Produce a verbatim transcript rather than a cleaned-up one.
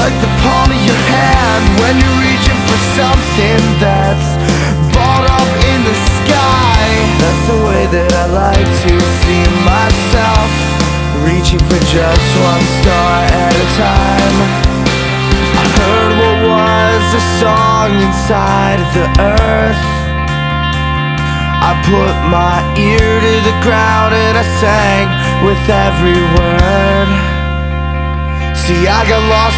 like the palm of your hand when you're reaching for something that's balled up in the sky. That's the way that I like to see myself, reaching for just one star at a time. I heard what was a song inside the earth. I put my ear to the ground and I sang with every word. See, I got lost